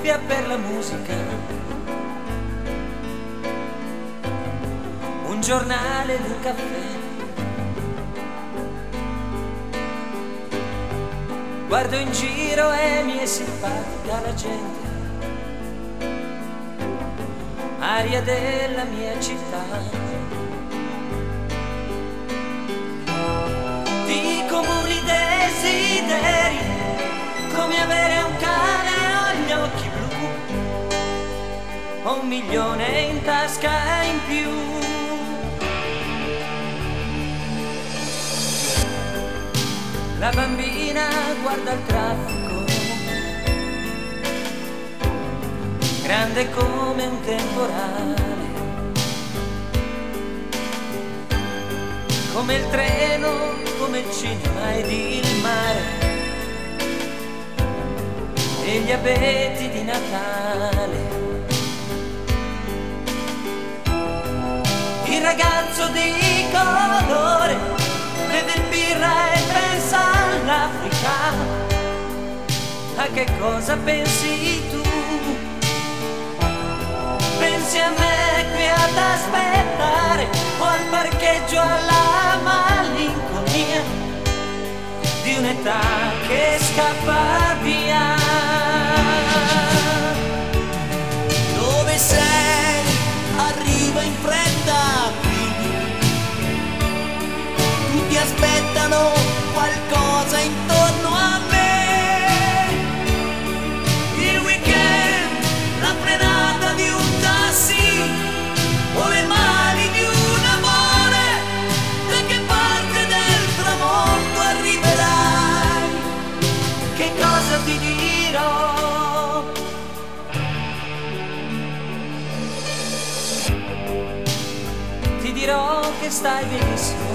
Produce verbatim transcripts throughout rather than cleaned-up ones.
cuffia per la musica, un giornale ed un caffè. Guardo in giro e mi è simpatica la gente, aria della mia città. Ti comuni desideri, come avere un cane o gli occhi blu, o un milione in tasca in più. La bambina guarda il traffico, grande come un temporale, come il treno, come il cinema ed il mare, e gli abeti di Natale. Il ragazzo di colore beve birra e pensa all'Africa. A che cosa pensi tu? Pensi a me qui ad aspettare, o al parcheggio alla malinconia di un'età che scappa via? Dove sei? Arriva in fretta qui. Tutti aspettano qualcosa intorno a me. Il weekend, la frenata di un taxi, o le mani di un amore. Da che parte del tramonto arriverai? Che cosa ti dirò? Ti dirò che stai benissimo,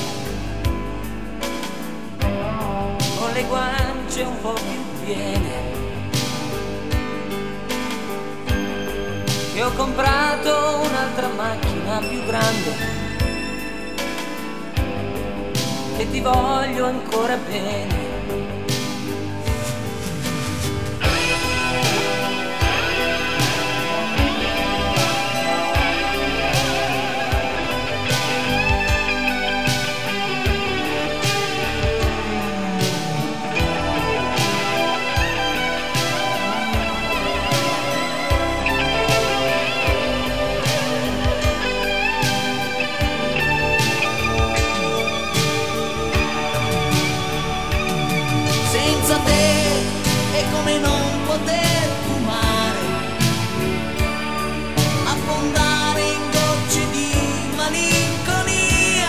con le guance un po' più piene, che ho comprato un'altra macchina più grande, che ti voglio ancora bene. Senza te è come non poter fumare, affondare in gocce di malinconia.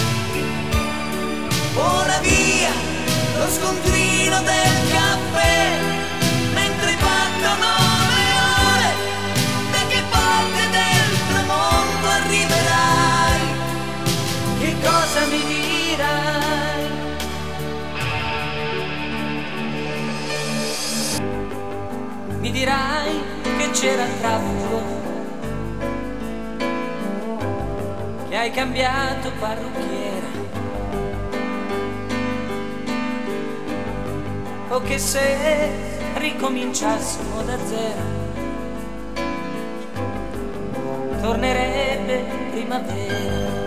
Ora via lo scontrino del caffè, mentre battono le ore. Da che parte del tramonto arriverai? Che cosa mi dirai? Mi dirai che c'era traffico, che hai cambiato parrucchiera, o che se ricominciassimo da zero tornerebbe primavera.